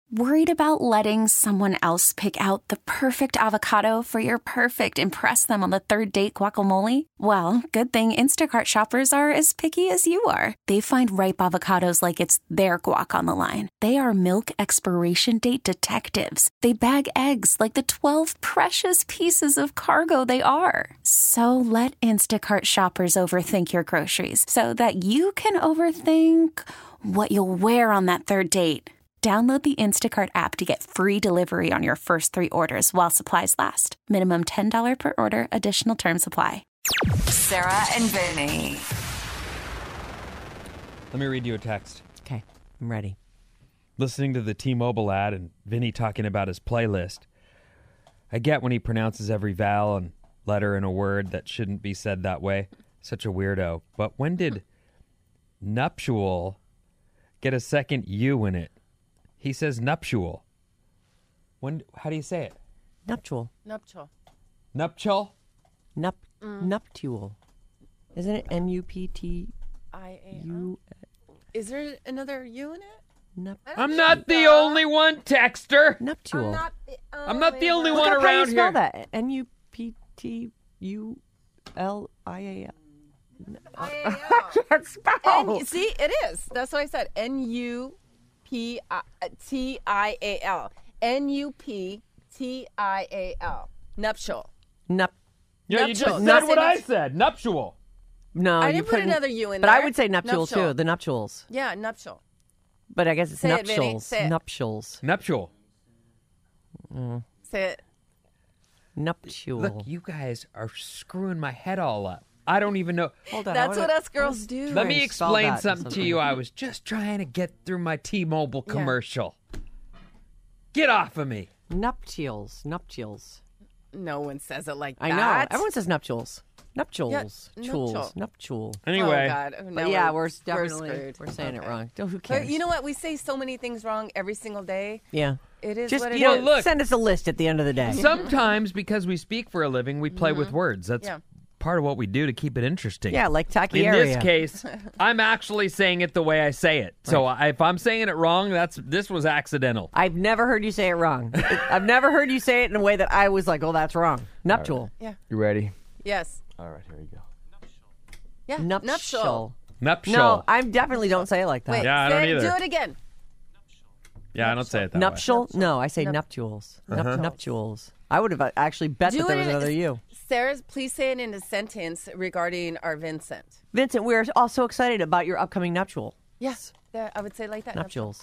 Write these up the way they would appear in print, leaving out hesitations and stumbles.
Worried about letting someone else pick out the perfect avocado for your perfect impress them on the third date guacamole? Well, good thing Instacart shoppers are as picky as you are. They find ripe avocados like it's their guac on the line. They are milk expiration date detectives. They bag eggs like the 12 precious pieces of cargo they are. So let Instacart shoppers overthink your groceries so that you can overthink what you'll wear on that third date. Download the Instacart app to get free delivery on your first 3 orders while supplies last. Minimum $10 per order. Additional terms apply. Sarah and Vinny. Let me read you a text. Okay, I'm ready. Listening to the T-Mobile ad and Vinny talking about his playlist, I get when he pronounces every vowel and letter in a word that shouldn't be said that way. Such a weirdo. But when did nuptial get a second U in it? He says nuptial. How do you say it? Nuptial. Nuptial. Nuptial? Nuptial. Isn't it Nuptial? Is there another U in it? I'm not the only one, Texter. Nuptial. I'm not the only one Look up around how you spell here. that. Nuptial. I can't spell. See, it is. That's what I said. Nuptial. Nuptial. Nuptial. Yeah, you just Nuptial. said what I said. Nuptial. No, I you didn't put couldn't- another U in But there. I would say nuptial Nuptial. too. The nuptials. Yeah, nuptial. But I guess it's Say it, Vinny. nuptials. Say it. Nuptials. Nuptial. Say it. Nuptial. Look, you guys are screwing my head all up. I don't even know. Hold on. That's what us girls do. Let me spell explain that something to you. I was just trying to get through my T-Mobile commercial. Get off of me. Nuptials. Nuptials. No one says it like I that. know. Everyone says nuptials. Nuptials. Yeah, Chules. nuptial. Nuptial. Anyway, Oh, God. But No, yeah, we're definitely screwed. we're saying it Okay. wrong. Who cares? But you know what? We say so many things wrong every single day. Yeah. It is Just what it you know, is. look. send us a list at the end of the day. sometimes because we speak for a living, we play with words. That's Yeah. part of what we do to keep it interesting. Yeah, like In tachiaria. this case, I'm actually saying it the way I say it. So if I'm saying it wrong, this was accidental. I've never heard you say it wrong. I've never heard you say it in a way that I was like, "Oh, that's wrong." Nuptial. Yeah. You ready? Yes. All right, here we go. Yeah. Nuptial. Nuptial. No, I definitely don't say it like that. Wait. Yeah, I don't say it- either. Do it again. Yeah, I don't say it that way. Nuptial? No, I say nuptials. Nuptials. I would have actually bet that there was another U. Sarah, please say it in a sentence regarding our Vincent. Vincent, we're all so excited about your upcoming nuptial. Yes. Yeah, I would say it like that. Nuptials.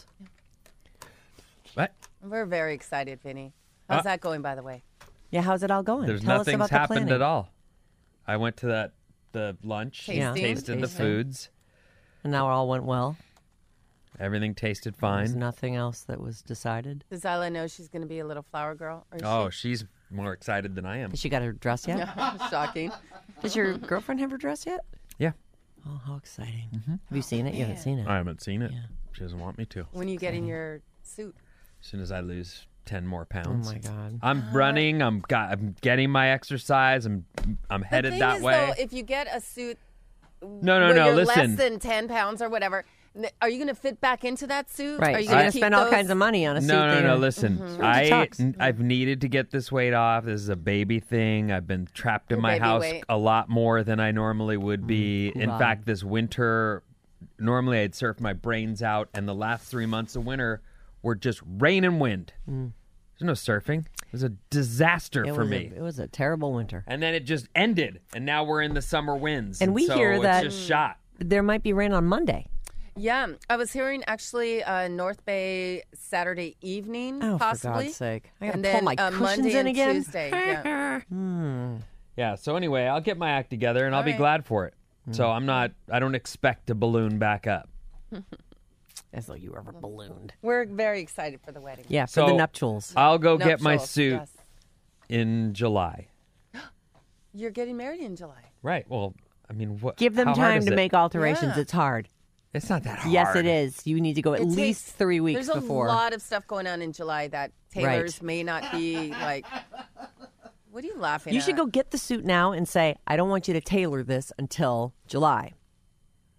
What? We're very excited, Vinny. How's that going, by the way? Yeah, how's it all going? There's Tell us nothing's about the happened planning. at all. I went to the lunch, Yeah. tasted the Tasting. foods. And now it all went well. Everything tasted There's fine. nothing else that was decided. Does Isla know she's going to be a little flower girl? Or is Oh, she's more excited than I am. Has she got her dress yet? Shocking. Does your girlfriend have her dress yet? Yeah. Oh, how exciting. Have you seen it? You haven't seen it. I haven't seen it. She doesn't want me to. When you get in your suit. As soon as I lose 10 more Oh, pounds. my God. I'm running. I'm getting my exercise. I'm headed the thing that is, way. Though, if you get a suit No, where you're listen. less than 10 pounds or whatever, are you going to fit back into that suit? Right. Are you So you're going to keep spend all those? kinds of money on a suit. that No. you're- Listen, I've needed to get this weight off. This is a baby thing. I've been trapped in Your my baby house weight. a lot more than I normally would be. In wow. fact, this winter, normally I'd surf my brains out, and the last 3 months of winter were just rain and wind. There's no surfing. It was a disaster It for was me. It was a terrible winter. And then it just ended, and now we're in the summer winds. And we so hear it's that- just shot. There might be rain on Monday. Yeah. I was hearing actually North Bay Saturday evening, Oh, possibly. for God's sake. I got And to pull then my cushions Monday in and again. Tuesday. Yeah. Yeah, so anyway, I'll get my act together, and I'll be right. glad for it. So I don't expect to balloon back up. As though you ever ballooned. We're very excited for the wedding. Yeah, for So the nuptials. I'll go get my Nuptials, suit yes. in July. You're getting married in July. Right. Well, I mean, what? Give them how hard time is to it? make alterations. Yeah. It's hard. It's not that hard. Yes, it is. You need to go at It least takes- 3 weeks There's before. a lot of stuff going on in July that tailors may not be like. What are you laughing You at? should go get the suit now and say, I don't want you to tailor this until July.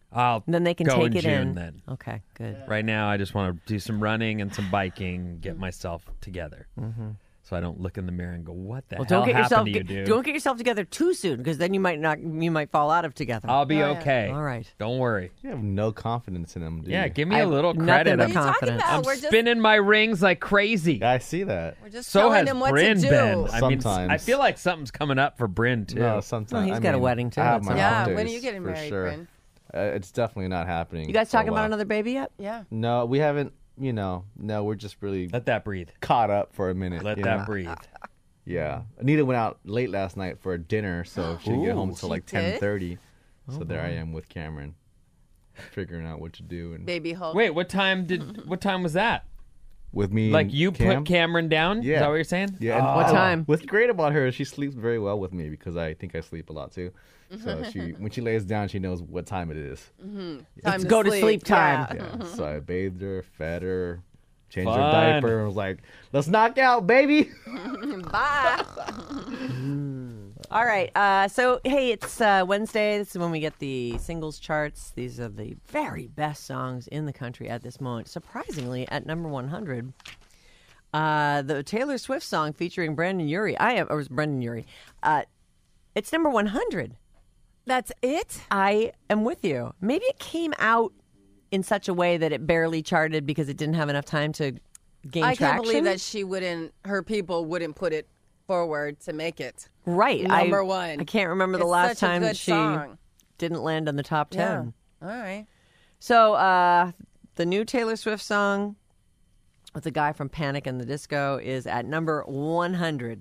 I'll Then they can go take in it June in. then. Okay, good. Right now, I just want to do some running and some biking, get myself together. So I don't look in the mirror and go, what the hell happened to you, dude? Don't get yourself together too soon, because then you might fall out of together. I'll be okay. All right. Don't worry. You have no confidence in him, do Yeah, you? give me I a have little nothing credit. but I'm, confidence. About? I'm We're just- spinning my rings like crazy. I see that. We're just So telling has him what Bryn to do. been. I mean, Sometimes. I feel like something's coming up for Bryn, too. No, sometimes. Well, he's got a wedding, too. I have That's my all. Yeah, off when are days, you getting for married, sure. Bryn? It's definitely not happening. You guys for a talking about while. another baby yet? Yeah. No, we haven't. No, we're just really Let that breathe. caught up for a minute. Let you that know? breathe. Yeah, Anita went out late last night for dinner, so she didn't get home until like She did? 10:30. So there I am with Cameron, figuring out what to do. And Baby Hulk. Wait, what time was that? with me, Like and you Cam? put Cameron down? Yeah. Is that what you're saying? Yeah. And What time? What's great about her is she sleeps very well with me because I think I sleep a lot too. So when she lays down, she knows what time it is. Time It's go to sleep time. Yeah. So I bathed her, fed her, changed Fun. her diaper, and was like, "Let's knock out, baby." Bye. All right. So, hey, it's Wednesday. This is when we get the singles charts. These are the very best songs in the country at this moment. Surprisingly, at number 100, the Taylor Swift song featuring Brendon Urie. It was Brendon Urie. It's number 100. That's it? I am with you. Maybe it came out in such a way that it barely charted because it didn't have enough time to gain I traction. can't believe that her people wouldn't put it forward to make it. Right. Number one. I can't remember the It's last such a time good that she song. didn't land on the top 10. Yeah. All right. So the new Taylor Swift song with the guy from Panic! And the Disco is at number 100.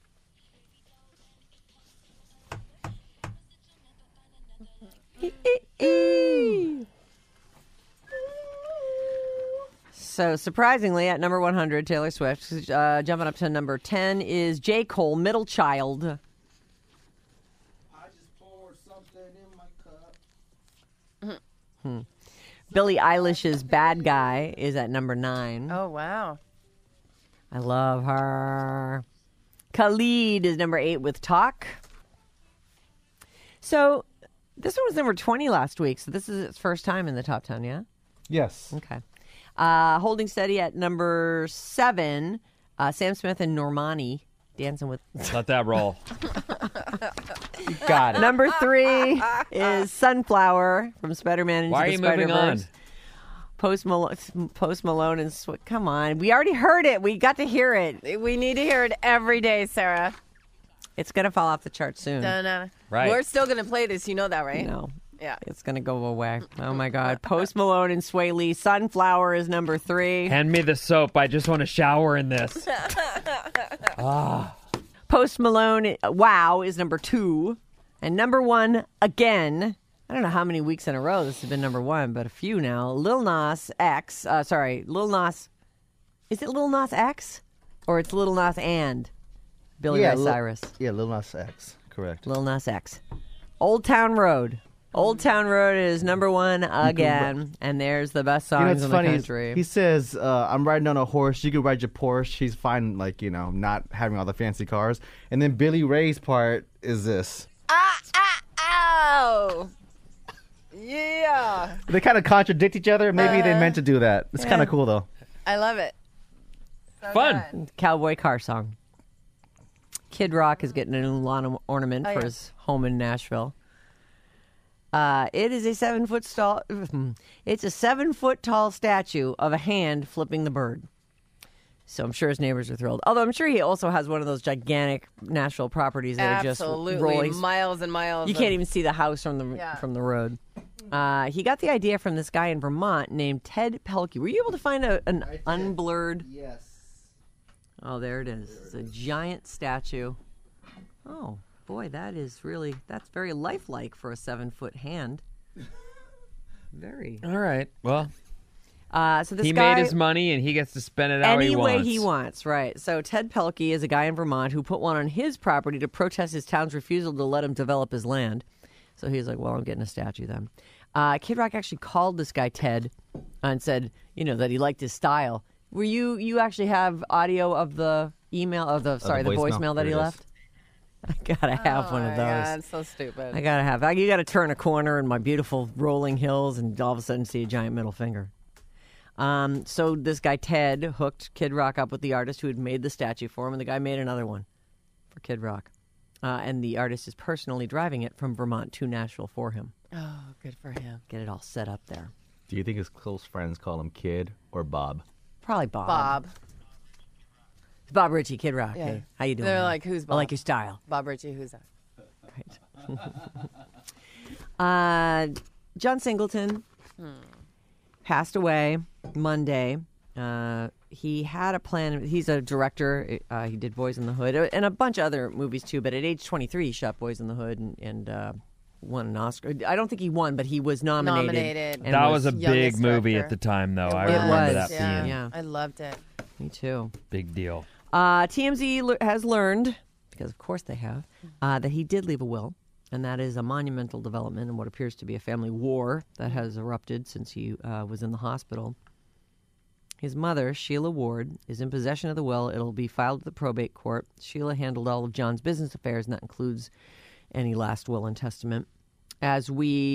So surprisingly, at number 100, Taylor Swift. Jumping up to number 10 is J. Cole, Middle Child. I just poured something in my cup. Billie Eilish's Bad Guy is at number 9. Oh, wow. I love her. Khalid is number 8 with Talk. So this one was number 20 last week, so this is its first time in the top 10, yeah? Yes. Okay. Holding steady at number 7, Sam Smith and Normani, Dancing with... Let that roll. You got it. Number 3 is Sunflower from Spider-Man Into Why are the you moving Spider-Verse. on? Post Malone and come on. We already heard it. We got to hear it. We need to hear it every day, Sarah. It's going to fall off the chart soon. Dun-dun. Right. We're still going to play this. You know that, right? No. Yeah. It's going to go away. Oh, my God. Post Malone and Sway Lee. Sunflower is number 3. Hand me the soap. I just want to shower in this. Post Malone, Wow, is number 2. And number 1, again, I don't know how many weeks in a row this has been number 1, but a few now. Lil Nas X. Lil Nas. Is it Lil Nas X? Or it's Lil Nas and Billy Ray Cyrus? Yeah, Lil Nas X. Correct. Lil Nas X. Old Town Road. Old Town Road is number 1 again, and there's the best songs What's in funny the is country. he says, I'm riding on a horse. You can ride your Porsche. He's fine, not having all the fancy cars. And then Billy Ray's part is this. Ow! Yeah. They kind of contradict each other. Maybe they meant to do that. It's kind of cool, though. I love it. So Fun. good. Cowboy car song. Kid Rock is getting a new lawn ornament Oh, for yeah. his home in Nashville. It is a 7-foot tall. It's a 7-foot tall statue of a hand flipping the bird. So I'm sure his neighbors are thrilled. Although I'm sure he also has one of those gigantic Nashville properties that are just Absolutely. rolling. Miles and miles. You can't even see the house from the road. He got the idea from this guy in Vermont named Ted Pelkey. Were you able to find an unblurred? Yes. Oh, there it is. It's a giant statue. Oh, boy, that's very lifelike for a 7-foot hand. Very. All right. Well, So this he guy, made his money and he gets to spend it how any he way wants. he wants, right? So Ted Pelkey is a guy in Vermont who put one on his property to protest his town's refusal to let him develop his land. So he's like, well, I'm getting a statue then. Kid Rock actually called this guy Ted and said, that he liked his style. Were you actually have audio of the email of the voicemail that he There it is. left? I gotta have one of those. God, so stupid. I gotta have. You gotta turn a corner in my beautiful rolling hills, and all of a sudden see a giant middle finger. So this guy Ted hooked Kid Rock up with the artist who had made the statue for him, and the guy made another one for Kid Rock. And the artist is personally driving it from Vermont to Nashville for him. Oh, good for him. Get it all set up there. Do you think his close friends call him Kid or Bob? Probably Bob. Bob. It's Bob Ritchie, Kid Rock. Yeah. Hey, how you doing? They're man? like, who's Bob? I like your style. Bob Ritchie, who's that? John Singleton passed away Monday. He had a plan. He's a director. He did Boys in the Hood and a bunch of other movies too. But at age 23, he shot Boys in the Hood and won an Oscar. I don't think he won, but he was nominated. And That was a big youngest movie director. at the time, though. I It remember was, that yeah. being Yeah. I loved it. Me too. big deal. TMZ has learned, because of course they have, that he did leave a will, and that is a monumental development in what appears to be a family war that has erupted since he was in the hospital. His mother, Sheila Ward, is in possession of the will. It'll be filed with the probate court. Sheila handled all of John's business affairs, and that includes any last will and testament. As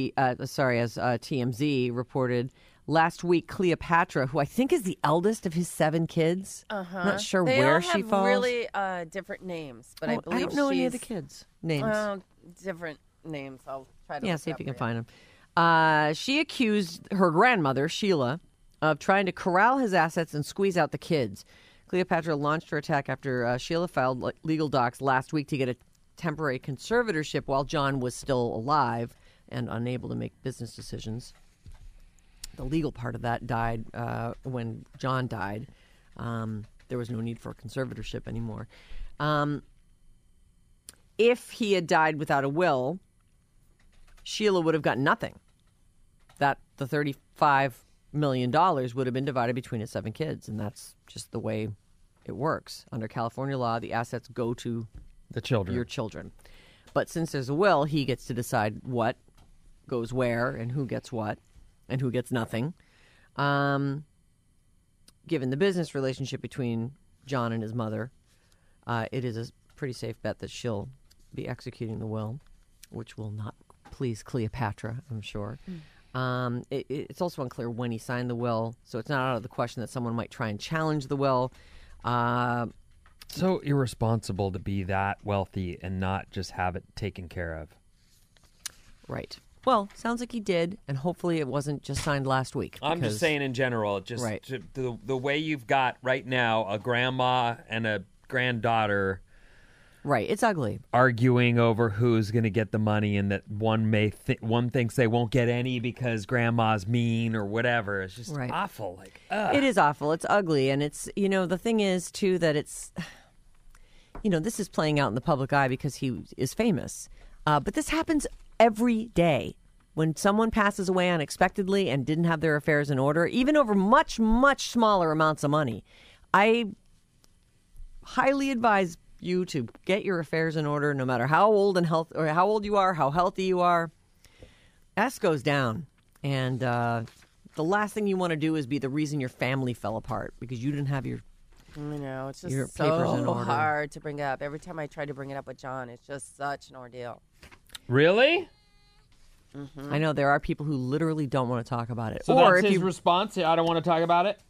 TMZ reported last week, Cleopatra, who I think is the eldest of his 7 kids, I'm not sure They where all she have falls. really different names, but I believe I don't know any of the she's- kids' names. Different names. I'll try to Yeah, look see it if you up can for find them. She accused her grandmother, Sheila, of trying to corral his assets and squeeze out the kids. Cleopatra launched her attack after Sheila filed legal docs last week to get a temporary conservatorship while John was still alive and unable to make business decisions. The legal part of that died when John died. There was no need for a conservatorship anymore. If he had died without a will, Sheila would have gotten nothing. That the $35 million would have been divided between his 7 kids, and that's just the way it works. Under California law, the assets go to The children. your children. But since there's a will, he gets to decide what goes where and who gets what and who gets nothing. Given the business relationship between John and his mother, it is a pretty safe bet that she'll be executing the will, which will not please Cleopatra, I'm sure. It's also unclear when he signed the will, so it's not out of the question that someone might try and challenge the will. So irresponsible to be that wealthy and not just have it taken care of. Right. Well, sounds like he did, and hopefully it wasn't just signed last week. I'm because- just saying in general, just Right. the way you've got right now a grandma and a granddaughter Right, it's ugly. arguing over who's going to get the money, and that one thinks they won't get any because grandma's mean or whatever. It's just Right. awful. Like, ugh. It is awful. It's ugly, and it's, the thing is, too, that it's, this is playing out in the public eye because he is famous. But this happens every day. When someone passes away unexpectedly and didn't have their affairs in order, even over much, much smaller amounts of money, I highly advise you to get your affairs in order, no matter how old or how old you are, how healthy you are. S goes down, and the last thing you want to do is be the reason your family fell apart because you didn't have your I know. It's Your just papers in so order. hard to bring up. Every time I try to bring it up with John, it's just such an ordeal. Really? I know there are people who literally don't want to talk about it. So or that's if his you response. I don't want to talk about it.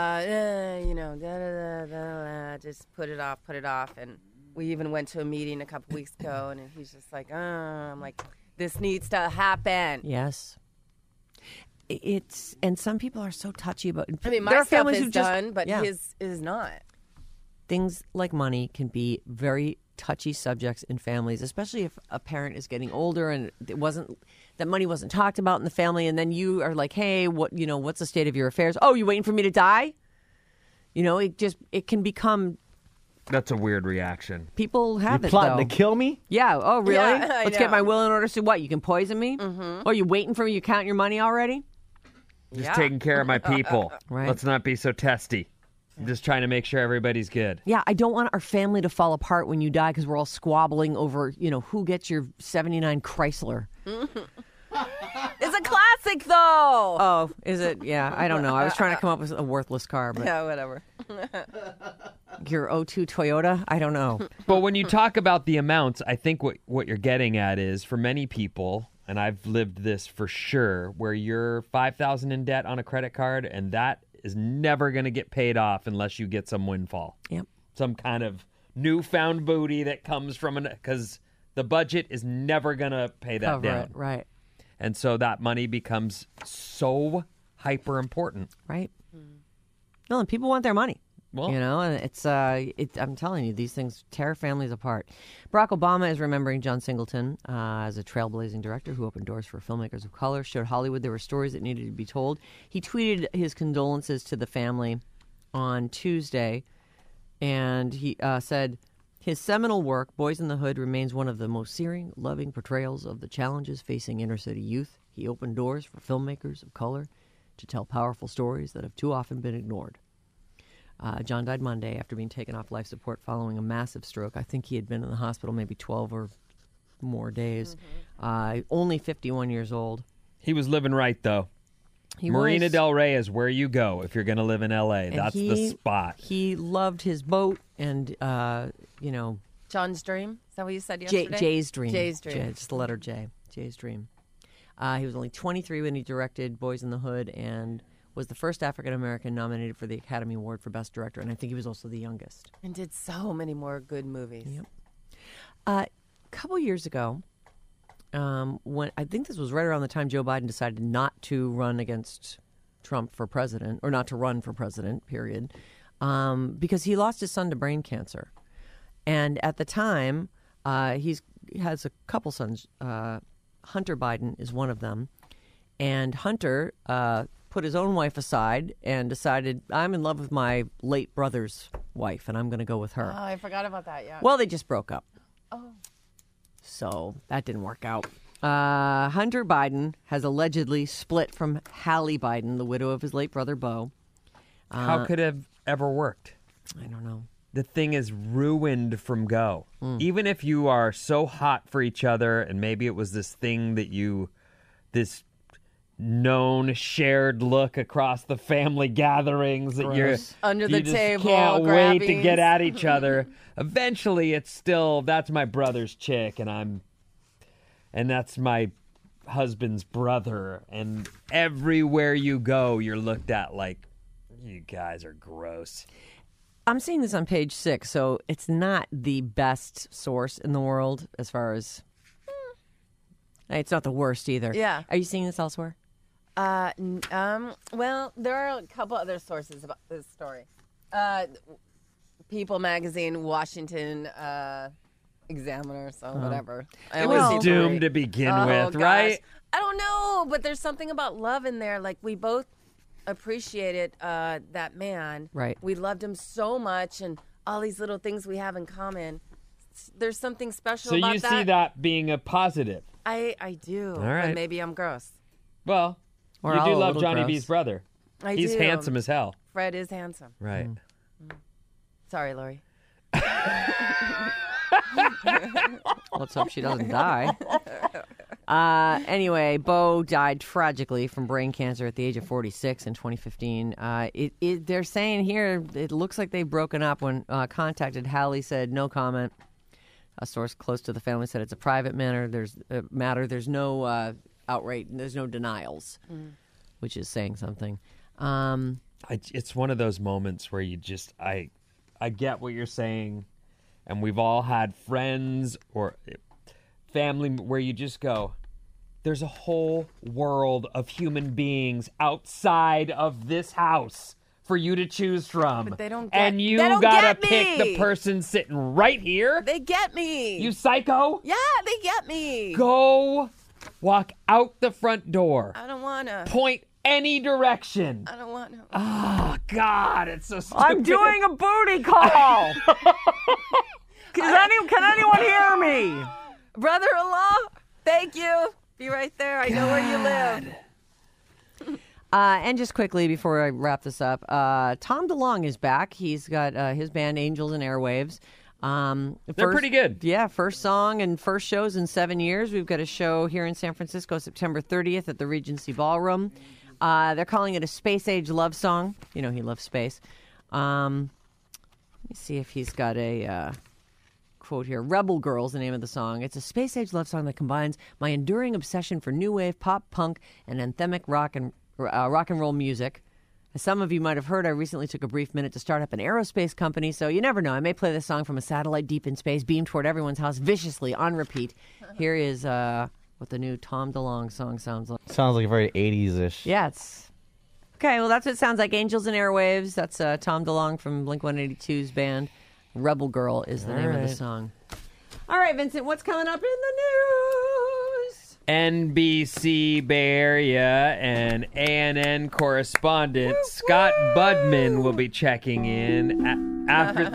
Just put it off. And we even went to a meeting a couple weeks ago, and he's just like, I'm like, this needs to happen. yes, it's and some people are so touchy about. I mean, there my are stuff families is who just- done, but yeah. his is not. Things like money can be very touchy subjects in families, especially if a parent is getting older and that money wasn't talked about in the family, and then you are like, hey, what's the state of your affairs? Oh, you waiting for me to die? It can become. That's a weird reaction. People have You it plotting though. to kill me? Yeah. Oh, really? Yeah, I Let's get know. my will in order. So what? You can poison me? Mm-hmm. Oh, you waiting for me? You counting your money already? Just taking care of my people. Right. Let's not be so testy. I'm just trying to make sure everybody's good. Yeah, I don't want our family to fall apart when you die because we're all squabbling over, who gets your '79 Chrysler. It's a classic, though. Oh, is it? Yeah, I don't know. I was trying to come up with a worthless car, but Yeah, whatever. your O2 Toyota. I don't know. But when you talk about the amounts, I think what you're getting at is for many people, and I've lived this for sure, where you're $5,000 in debt on a credit card, and that is never going to get paid off unless you get some windfall. Yep. Some kind of newfound booty that comes from because the budget is never going to pay that Cover down. it. Right. And so that money becomes so hyper important. Right. No, and people want their money. Well, And it's I'm telling you, these things tear families apart. Barack Obama is remembering John Singleton as a trailblazing director who opened doors for filmmakers of color, showed Hollywood there were stories that needed to be told. He tweeted his condolences to the family on Tuesday, and he said, his seminal work, Boys in the Hood, remains one of the most searing, loving portrayals of the challenges facing inner-city youth. He opened doors for filmmakers of color to tell powerful stories that have too often been ignored. John died Monday after being taken off life support following a massive stroke. I think he had been in the hospital maybe 12 or more days. Only 51 years old. he was living right, though. Marina Del Rey is where you go if you're going to live in L.A. That's the spot. He loved his boat and, John's Dream? Is that what you said yesterday? Jay's Dream. Jay's Dream. Just the letter J. Jay's Dream. He was only 23 when he directed Boys in the Hood and was the first African-American nominated for the Academy Award for Best Director, and I think he was also the youngest. And did so many more good movies. Yep. A couple years ago, when I think this was right around the time Joe Biden decided not to run against Trump for president, or not to run for president, period, because he lost his son to brain cancer. And at the time, he has a couple sons. Hunter Biden is one of them. And Hunter put his own wife aside and decided, I'm in love with my late brother's wife, and I'm going to go with her. Oh, I forgot about that, yeah. Well, they just broke up. Oh. So that didn't work out. Hunter Biden has allegedly split from Hallie Biden, the widow of his late brother, Beau. How could it have ever worked? I don't know. The thing is ruined from go. Even if you are so hot for each other, and maybe it was this thing that this known shared look across the family gatherings that you're Under the you just table, can't wait to grabbies. get at each other. Eventually, it's still that's my brother's chick, and that's my husband's brother, and everywhere you go, you're looked at like you guys are gross. I'm seeing this on page 6, so it's not the best source in the world as far as... It's not the worst either. Yeah. Are you seeing this elsewhere? Well, there are a couple other sources about this story. People Magazine, Washington Examiner, so whatever. I It always was see the doomed rate. to begin Oh, with, gosh. right? I don't know, but there's something about love in there. Like, we both appreciated that man. Right. We loved him so much, and all these little things we have in common. There's something special So about you that. see that being a positive. I do. All right. But maybe I'm gross. Well, We're you all do a love little Johnny gross. B's brother. I He's do. handsome as hell. Fred is handsome. Right. Sorry, Lori. Let's hope she doesn't die. Anyway, Beau died tragically from brain cancer at the age of 46 in 2015. They're saying here it looks like they've broken up. When contacted, Hallie said no comment. A source close to the family said it's a private matter. There's no outright. There's no denials, which is saying something. It's one of those moments where you just I get what you're saying, and we've all had friends or family where you just go, there's a whole world of human beings outside of this house for you to choose from. But they don't get- and you they don't gotta get pick me. the person sitting right here. They get me. You psycho. Yeah, they get me. Go walk out the front door. I don't want to. Point any direction. I don't want to. Oh, God, it's so stupid. I'm doing a booty call. Can anyone hear me? Brother-in-law, thank you. Be right there. I know where you live. And just quickly before I wrap this up, Tom DeLonge is back. He's got his band Angels and Airwaves. They're pretty good. Yeah, first song and first shows in 7 years. We've got a show here in San Francisco, September 30th at the Regency Ballroom. They're calling it a space age love song. You know, he loves space. me see if he's got a quote here. Rebel Girl is the name of the song. It's a space-age love song that combines my enduring obsession for new wave, pop, punk, and anthemic rock and roll music. As some of you might have heard, I recently took a brief minute to start up an aerospace company, so you never know. I may play this song from a satellite deep in space, beamed toward everyone's house viciously on repeat. Here is what the new Tom DeLonge song sounds like. Sounds like very 80s-ish. Yeah, it's... Okay, well, that's what it sounds like. Angels and Airwaves. That's Tom DeLonge from Blink-182's band. Rebel Girl is the name of the song. All right, Vincent, what's coming up in the news? NBC Bay Area and ANN correspondent Scott Budman will be checking in after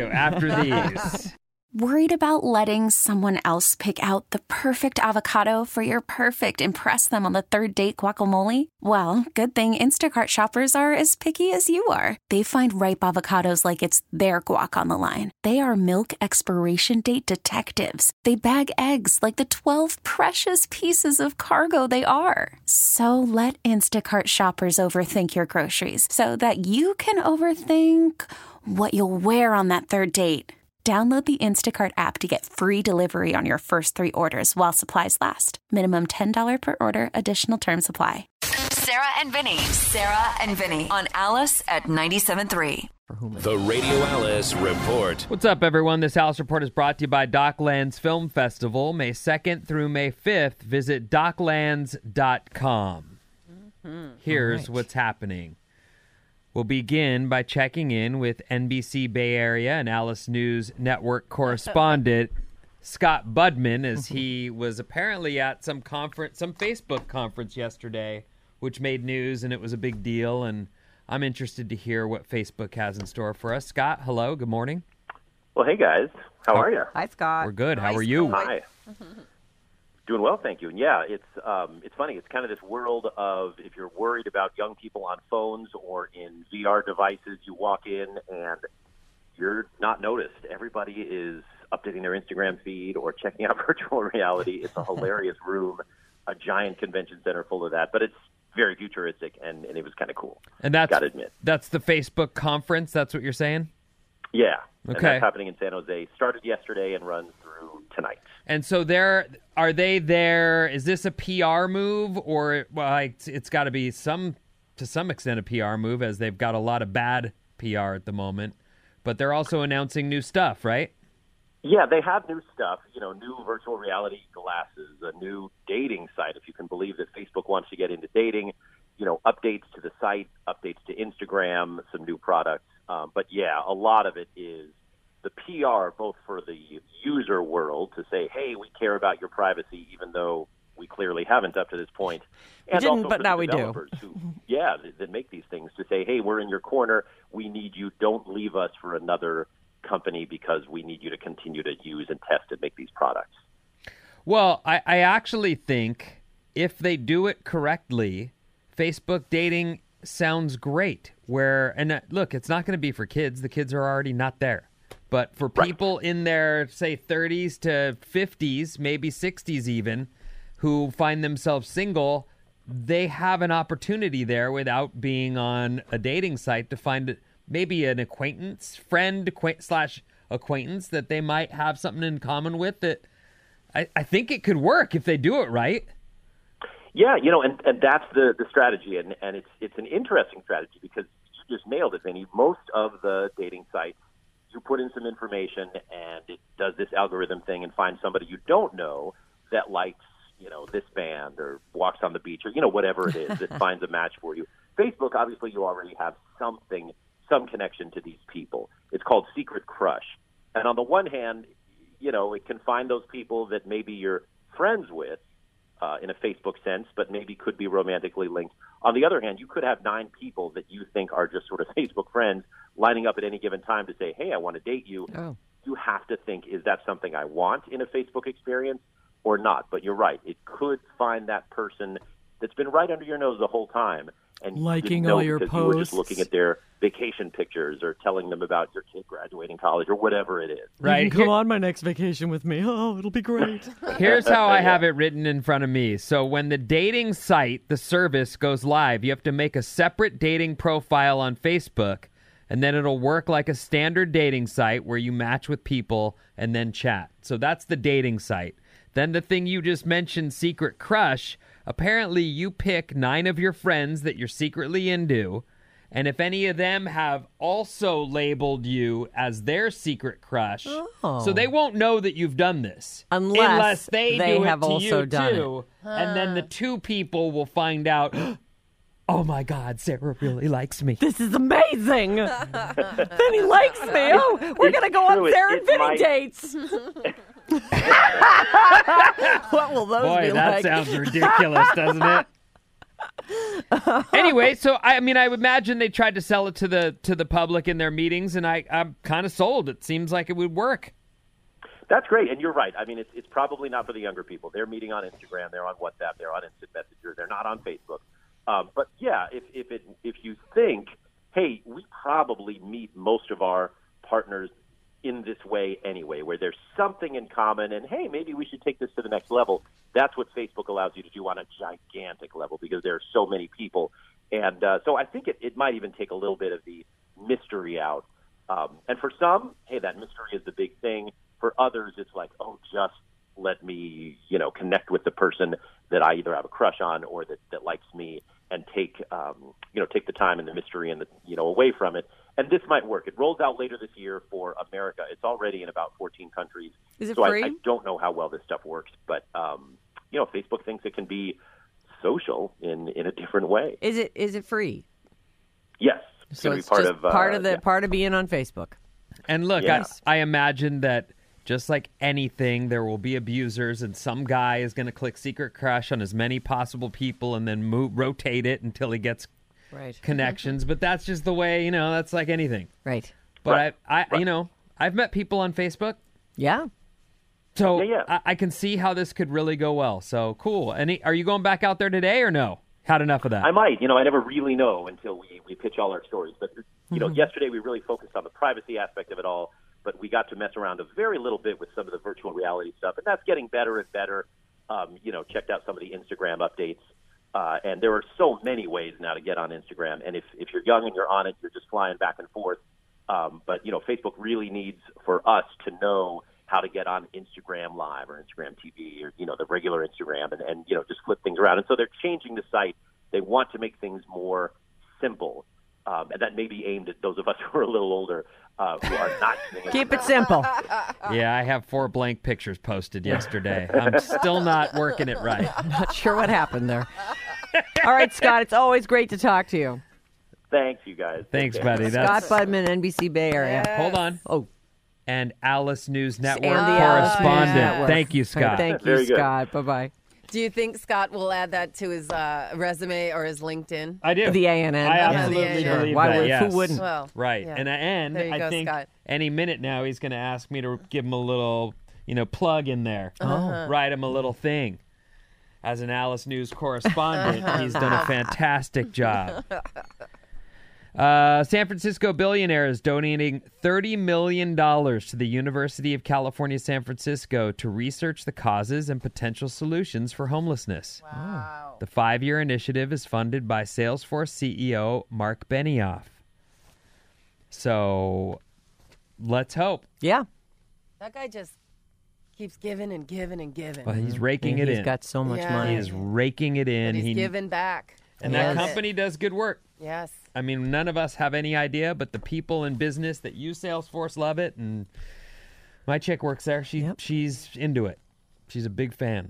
these. Worried about letting someone else pick out the perfect avocado for your perfect impress them on the third date guacamole? Well, good thing Instacart shoppers are as picky as you are. They find ripe avocados like it's their guac on the line. They are milk expiration date detectives. They bag eggs like the 12 precious pieces of cargo they are. So let Instacart shoppers overthink your groceries so that you can overthink what you'll wear on that third date. Download the Instacart app to get free delivery on your first 3 orders while supplies last. Minimum $10 per order. Additional terms apply. Sarah and Vinny. Sarah and Vinny on Alice at 97.3. The Radio Alice Report. What's up, everyone? This Alice Report is brought to you by Docklands Film Festival, May 2nd through May 5th. Visit docklands.com. Here's what's happening. We'll begin by checking in with NBC Bay Area and Alice News Network correspondent Scott Budman, as he was apparently at some Facebook conference yesterday, which made news, and it was a big deal. And I'm interested to hear what Facebook has in store for us. Scott, hello. Good morning. Well, hey, guys. How are you? Hi, Scott. We're good. How are you? Hi. Doing well, thank you. And yeah, it's funny. It's kind of this world of if you're worried about young people on phones or in VR devices, you walk in and you're not noticed. Everybody is updating their Instagram feed or checking out virtual reality. It's a hilarious room, a giant convention center full of that. But it's very futuristic, and it was kind of cool. And that's, gotta admit. That's the Facebook conference? That's what you're saying? Yeah. Okay. And that's happening in San Jose. Started yesterday and runs through tonight. And so are they there? Is this a PR move, or it's got to be to some extent a PR move, as they've got a lot of bad PR at the moment. But they're also announcing new stuff, right? Yeah, they have new stuff. New virtual reality glasses, a new dating site, if you can believe that Facebook wants to get into dating. Updates to the site, updates to Instagram, some new products. But yeah, a lot of it is the PR, both for the user world to say, hey, we care about your privacy, even though we clearly haven't up to this point. And didn't, also but for now the we developers do. that make these things to say, hey, we're in your corner. We need you. Don't leave us for another company because we need you to continue to use and test and make these products. Well, I actually think if they do it correctly, Facebook dating sounds great. Look, it's not going to be for kids. The kids are already not there. But for people in their, say, 30s to 50s, maybe 60s even, who find themselves single, they have an opportunity there without being on a dating site to find maybe an acquaintance that they might have something in common with. That I think it could work if they do it right. Yeah, and that's the strategy, and it's an interesting strategy because you just nailed it, Vinny. Most of the dating sites, you put in some information and it does this algorithm thing and finds somebody you don't know that likes, this band or walks on the beach or, whatever it is that finds a match for you. Facebook, obviously, you already have some connection to these people. It's called Secret Crush. And on the one hand, it can find those people that maybe you're friends with in a Facebook sense, but maybe could be romantically linked. On the other hand, you could have 9 people that you think are just sort of Facebook friends lining up at any given time to say, hey, I want to date you. Oh. You have to think, is that something I want in a Facebook experience or not? But you're right. It could find that person that's been right under your nose the whole time. And liking all your posts. You were just looking at their vacation pictures or telling them about your kid graduating college or whatever it is. Right. You can come on my next vacation with me. Oh, it'll be great. Here's how I have it written in front of me. So when the dating site, the service, goes live, you have to make a separate dating profile on Facebook. and then it'll work like a standard dating site where you match with people and then chat. So that's the dating site. Then the thing you just mentioned, Secret Crush, apparently you pick 9 of your friends that you're secretly into, and if any of them have also labeled you as their secret crush, so they won't know that you've done this. Unless they they do have it to also you done too. And then the 2 people will find out, oh my God, Sarah really likes me. This is amazing. Vinny likes me. Oh, we're going to go on true. Sarah and It's Vinny my- dates. What will those Boy, be that like? sounds ridiculous, doesn't it? Anyway, so I would imagine they tried to sell it to the public in their meetings, and I'm kind of sold. It seems like it would work. That's great, and you're right. I mean, it's probably not for the younger people. They're meeting on Instagram, they're on WhatsApp, they're on Instant Messenger, they're not on Facebook. But yeah, if you think, hey, we probably meet most of our partners in this way anyway, where there's something in common, and hey, maybe we should take this to the next level. That's what Facebook allows you to do on a gigantic level because there are so many people. And so I think it might even take a little bit of the mystery out. And for some, hey, that mystery is the big thing. For others, it's like, oh, just let me, connect with the person that I either have a crush on or that likes me, and take the time and the mystery and away from it. And this might work. It rolls out later this year for America. It's already in about 14 countries. Is it so free? I don't know how well this stuff works, but Facebook thinks it can be social in a different way. Is it free? Yes, it's So going it's to be just part of being on Facebook. And look, Yes. I imagine that just like anything, there will be abusers, and some guy is going to click Secret Crush on as many possible people and then rotate it until he gets Right. connections. But that's just the way, that's like anything. Right. But I've met people on Facebook. Yeah. So Yeah. I can see how this could really go well. So cool. Are you going back out there today or no? Had enough of that? I might. I never really know until we pitch all our stories. But, yesterday we really focused on the privacy aspect of it all, but we got to mess around a very little bit with some of the virtual reality stuff, and that's getting better and better. Checked out some of the Instagram updates, and there are so many ways now to get on Instagram. And if you're young and you're on it, you're just flying back and forth. But Facebook really needs for us to know how to get on Instagram Live or Instagram TV or, the regular Instagram and just flip things around. And so they're changing the site. They want to make things more simple. And that may be aimed at those of us who are a little older who are not using it. Keep it simple. Yeah, I have 4 blank pictures posted yesterday. I'm still not working it right. Not sure what happened there. All right, Scott, it's always great to talk to you. Thanks, you guys. Thanks, Take care. buddy. Scott That's Budman, NBC Bay Area. Hold on. Oh, And Alice News Network and the Alice News correspondent. Network. Thank you, All Scott. right, thank you, Very good. Scott. Bye-bye. Do you think Scott will add that to his resume or his LinkedIn? I do. The ANN. I absolutely Sure. believe Why that. would- Yes. who wouldn't? Well, Right. yeah. And There you I go, think Scott. any minute now he's going to ask me to give him a little, plug in there. Write him a little thing. As an Alice News correspondent, he's done a fantastic job. San Francisco billionaire is donating $30 million to the University of California, San Francisco to research the causes and potential solutions for homelessness. Wow. The 5-year initiative is funded by Salesforce CEO Mark Benioff. So let's hope. Yeah. That guy just keeps giving and giving and giving. Well, he's raking And it he's in. got so much Yeah. money. He is raking it in. But he's He- giving back. and I that love it. company does good work. Yes. I mean, none of us have any idea, but the people in business that use Salesforce love it. And my chick works there. She's into it. She's a big fan.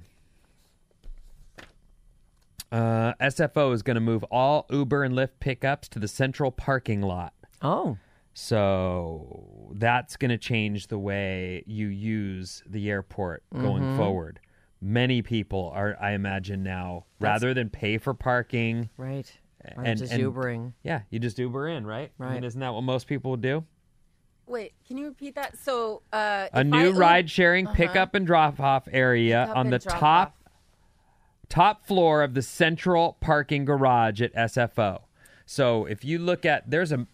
SFO is going to move all Uber and Lyft pickups to the central parking lot. Oh. So that's going to change the way you use the airport going forward. Many people are, I imagine now, rather than pay for parking. Right. Or And- just and- Ubering. Yeah, you just Uber in, right? I mean, Right. isn't that what most people would do? Wait, can you repeat that? So, A new ride-sharing pickup and drop-off area on the top floor of the central parking garage at SFO. So if you look at, there's a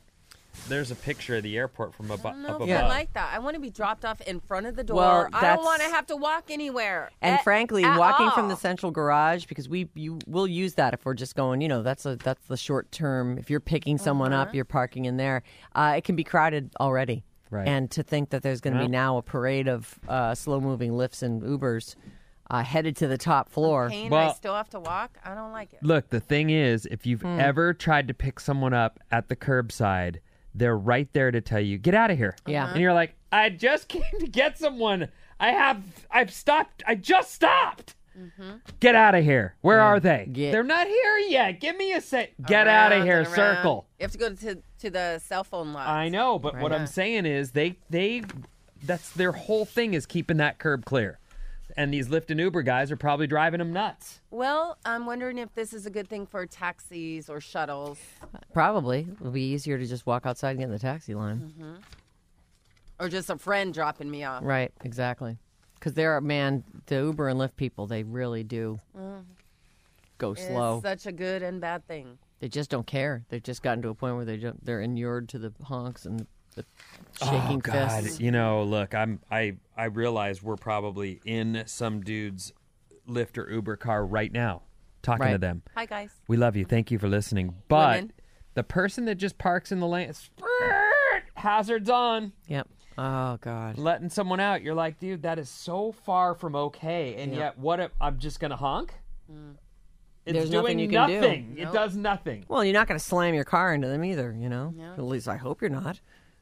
There's a picture of the airport from I up don't know above. if I like that. I want to be dropped off in front of the door. Well, I that's- don't want to have to walk anywhere. And frankly, walking from the all. central garage, because we'll use that if we're just going, that's the short term. If you're picking someone up, you're parking in there. It can be crowded already. Right. And to think that there's going to be now a parade of slow moving Lyfts and Ubers headed to the top floor. Pain, Well- I still have to walk. I don't like it. Look, the thing is, if you've ever tried to pick someone up at the curbside, they're right there to tell you, get out of here. Yeah. And you're like, I just came to get someone. I've stopped. I just stopped. Get out of here. Where are they? They're not here yet. Give me a sec. Get out of Around here. and around. Circle. You have to go to the cell phone lot. I know, but what I'm saying is that's their whole thing is keeping that curb clear. And these Lyft and Uber guys are probably driving them nuts. Well, I'm wondering if this is a good thing for taxis or shuttles. Probably. It'll be easier to just walk outside and get in the taxi line. Or just a friend dropping me off. Right, exactly. Because the Uber and Lyft people, they really do go slow. It's such a good and bad thing. They just don't care. They've just gotten to a point where they're inured to the honks and the shaking Oh God! fists. Look, I realize we're probably in some dude's Lyft or Uber car right now, talking to Right. them. Hi, guys. We love you. Thank you for listening. But Women. the person that just parks in the lane, hazards on, Yep. Oh God. letting someone out, you're like, dude, that is so far from okay. And yet, what if I'm just gonna honk? It's There's doing nothing you can do. nothing. It does nothing. Well, you're not going to slam your car into them either, At least I hope you're not.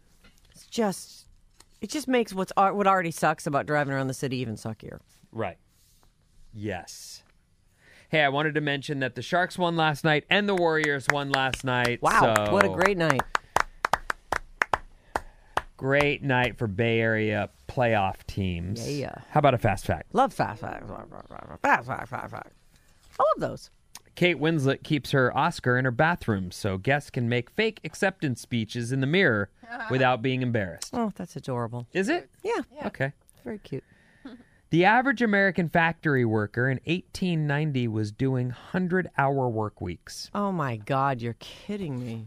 It just makes what already sucks about driving around the city even suckier. Right. Yes. Hey, I wanted to mention that the Sharks won last night and the Warriors won last night. Wow, so what a great night. great night for Bay Area playoff teams. Yeah. How about a fast fact? Love fast facts. Fast facts. I love those. Kate Winslet keeps her Oscar in her bathroom so guests can make fake acceptance speeches in the mirror without being embarrassed. Oh, that's adorable. Is it? Yeah. Okay. Very cute. The average American factory worker in 1890 was doing 100-hour work weeks. Oh my God, you're kidding me.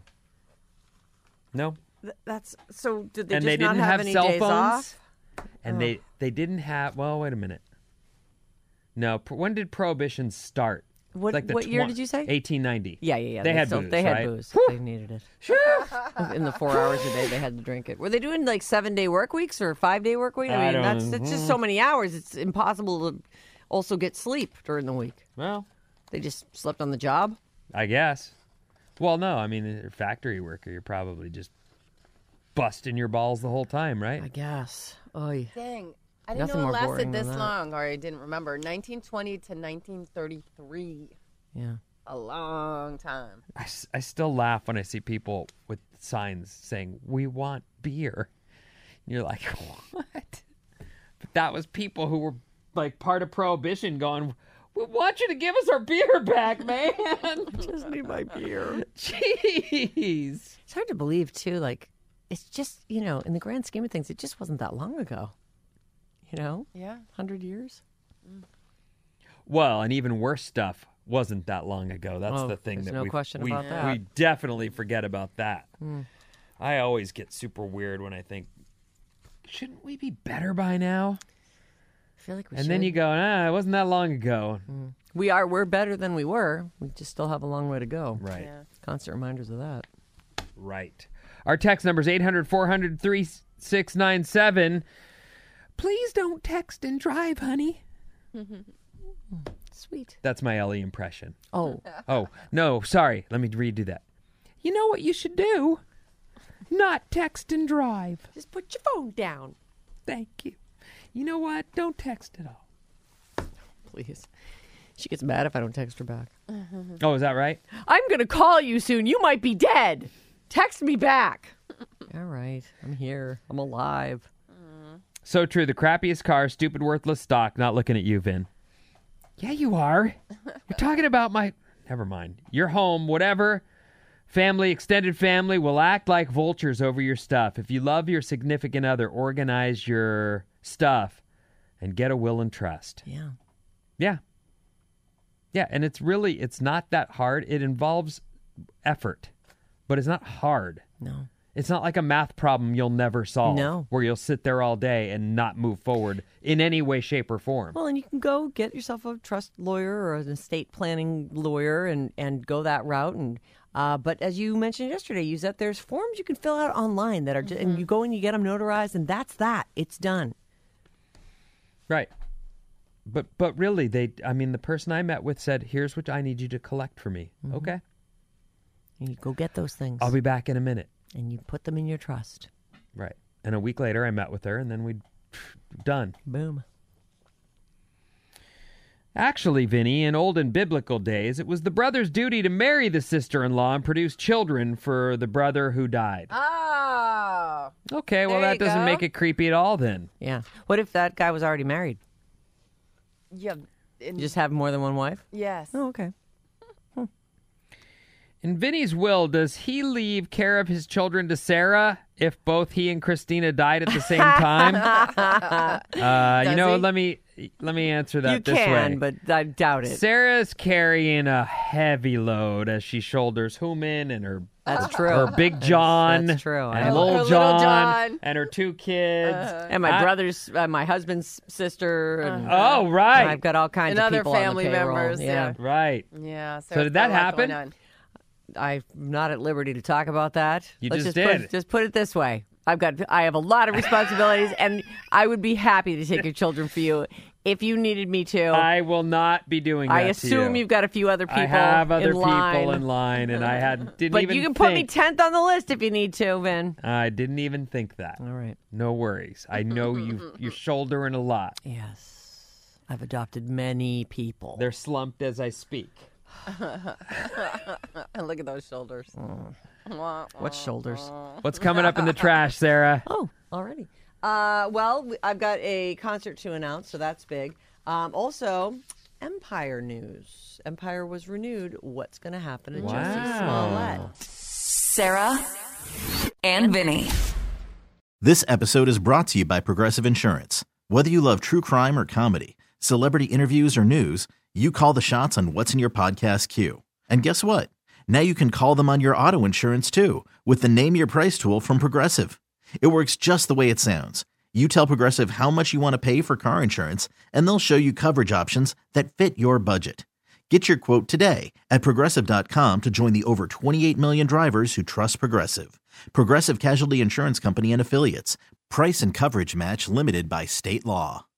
No? That's so. Did they And just they not didn't have have any cell days phones. off? And they didn't have. Well, wait a minute. No, when did Prohibition start? What year did you say? 1890. Yeah. They had still, booze, They had right? booze. They needed it. In the 4 hours a day, they had to drink it. Were they doing like 7-day work weeks or 5-day work weeks? I mean, that's just so many hours. It's impossible to also get sleep during the week. Well, They just slept on the job. I guess. Well, no, I mean, you're a factory worker. You're probably just busting your balls the whole time, right? I guess. Oy. Dang. I didn't Nothing know more it boring lasted than this that. long, or I didn't remember. 1920 to 1933. Yeah. A long time. I still laugh when I see people with signs saying, "We want beer." And you're like, what? But that was people who were like part of Prohibition going, "We want you to give us our beer back, man." Just need my beer. Jeez. It's hard to believe, too. Like, it's just, in the grand scheme of things, it just wasn't that long ago. Yeah. 100 years? Well, and even worse stuff wasn't that long ago. That's Oh, the thing there's that no we question we, about that. we definitely forget about that. I always get super weird when I think, shouldn't we be better by now? I feel like we And should. then you go, it wasn't that long ago. We're better than we were. We just still have a long way to go. Right. Yeah. Constant reminders of that. Right. Our text number is 800-400-3697. Please don't text and drive, honey. Sweet. That's my Ellie impression. Oh, Oh, no, sorry. Let me redo that. You know what you should do? Not text and drive. just put your phone down, Thank you. You know what? Don't text at all. please. She gets mad if I don't text her back. Oh, is that right? I'm going to call you soon. You might be dead. Text me back. All right. I'm here. I'm alive. So true. The crappiest car, stupid, worthless stock. Not looking at you, Vin. Yeah, you are. You're talking about my... Never mind. Your home, whatever. Family, extended family will act like vultures over your stuff. If you love your significant other, organize your stuff and get a will and trust. Yeah. Yeah. Yeah, and it's not that hard. It involves effort, but it's not hard. No. It's not like a math problem you'll never solve. No. Where you'll sit there all day and not move forward in any way, shape, or form. Well, and you can go get yourself a trust lawyer or an estate planning lawyer and go that route. And but as you mentioned yesterday, Yusette, there's forms you can fill out online that are just, and you go and you get them notarized, and that's that. It's done. Right. But really, the person I met with said, here's what I need you to collect for me. Okay. And you go get those things. I'll be back in a minute. And you put them in your trust. Right. And a week later, I met with her, and then we'd done. Boom. Actually, Vinny, in olden biblical days, it was the brother's duty to marry the sister-in-law and produce children for the brother who died. Oh. Okay, well, There that you doesn't go. make it creepy at all then. Yeah. What if that guy was already married? Yeah. You just have more than one wife? Yes. Oh, okay. In Vinny's will, does he leave care of his children to Sarah if both he and Christina died at the same time? Does he? Let me answer that You this way. can, but I doubt it. Sarah's carrying a heavy load as she shoulders Hooman and her That's true. her Big John That's true. and Her Little little John, John. and her two kids. And my husband's sister. And Oh, right. I've got all kinds And of other people on the family payroll. members, yeah. Right. Yeah. So did that happen? I'm not at liberty to talk about that. You Let's just put, did. just put it this way. I have a lot of responsibilities, and I would be happy to take your children for you if you needed me to. I will not be doing that I to assume you. you've got a few other people I have other in line. people in line, and I didn't But even you can put me think. 10th on the list if you need to, Vin. I didn't even think that. All right. No worries. I know you're shouldering a lot. Yes. I've adopted many people. They're slumped as I speak. And look at those shoulders. What shoulders? What's coming up in the trash, Sarah? Oh, already. Well, I've got a concert to announce, so that's big. Also, Empire news. Empire was renewed. What's going to happen to Jussie Smollett? Sarah and Vinny. This episode is brought to you by Progressive Insurance. Whether you love true crime or comedy, celebrity interviews or news, you call the shots on what's in your podcast queue. And guess what? Now you can call them on your auto insurance too with the Name Your Price tool from Progressive. It works just the way it sounds. You tell Progressive how much you want to pay for car insurance, and they'll show you coverage options that fit your budget. Get your quote today at Progressive.com to join the over 28 million drivers who trust Progressive. Progressive Casualty Insurance Company and Affiliates. Price and coverage match limited by state law.